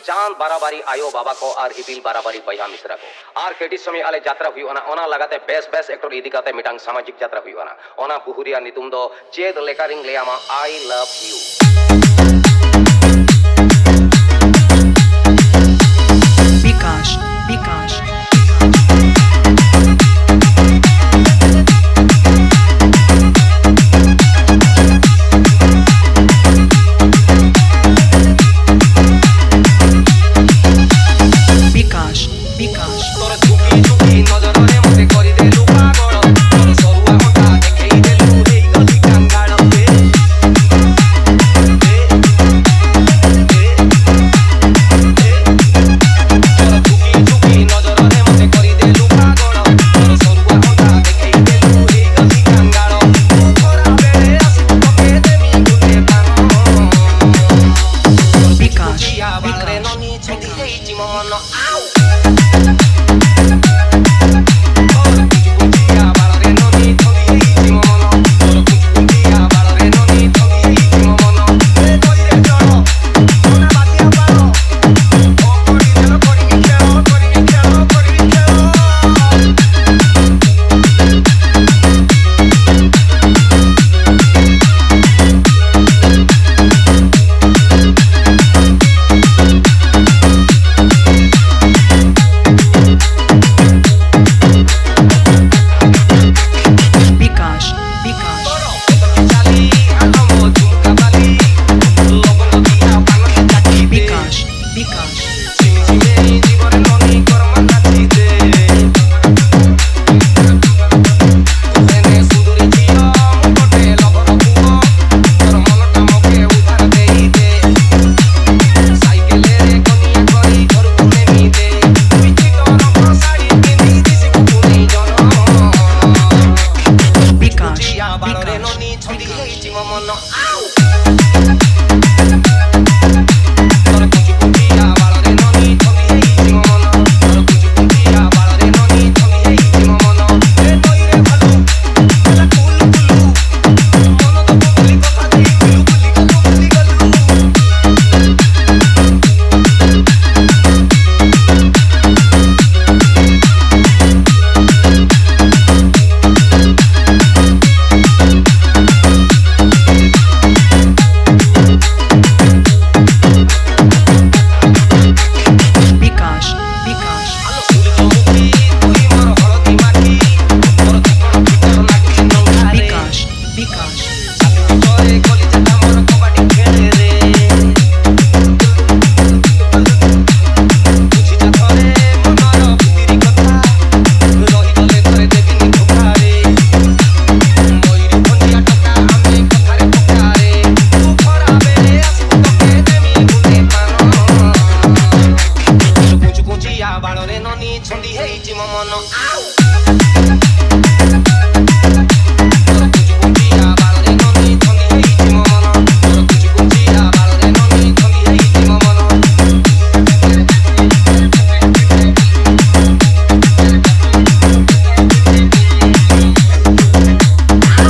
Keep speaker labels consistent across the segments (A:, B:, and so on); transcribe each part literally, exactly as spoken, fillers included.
A: चांद बाराबारी आयो बाबा को और इपिल बाराबारी बया मिश्रा को और केटी समय आले यात्रा हुई ओना ओना लगाते बेस बेस एक्टर इदी काते मिटांग सामाजिक यात्रा हुई ओना ओना बुहुरिया नितुम दो चेद लेकारिंग लेयामा आई लव यू
B: विकास विकास विकास विकास
A: तोर झुकी झुकी नजर रे मते करी देलु पागल तोर सरुआ मका देखै देलु हेई गली कांगाळ पे तोर झुकी झुकी नजर रे मते करी देलु पागल तोर सरुआ मका देखै देलु हेई गली कांगाळ तोरा बेले आसु तके देमी गुटे पानो
B: विकास
A: बालरे ननी छदी हेई मन आउ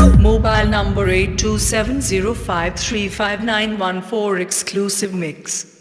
B: Number eight two seven zero five three five nine one four exclusive mix.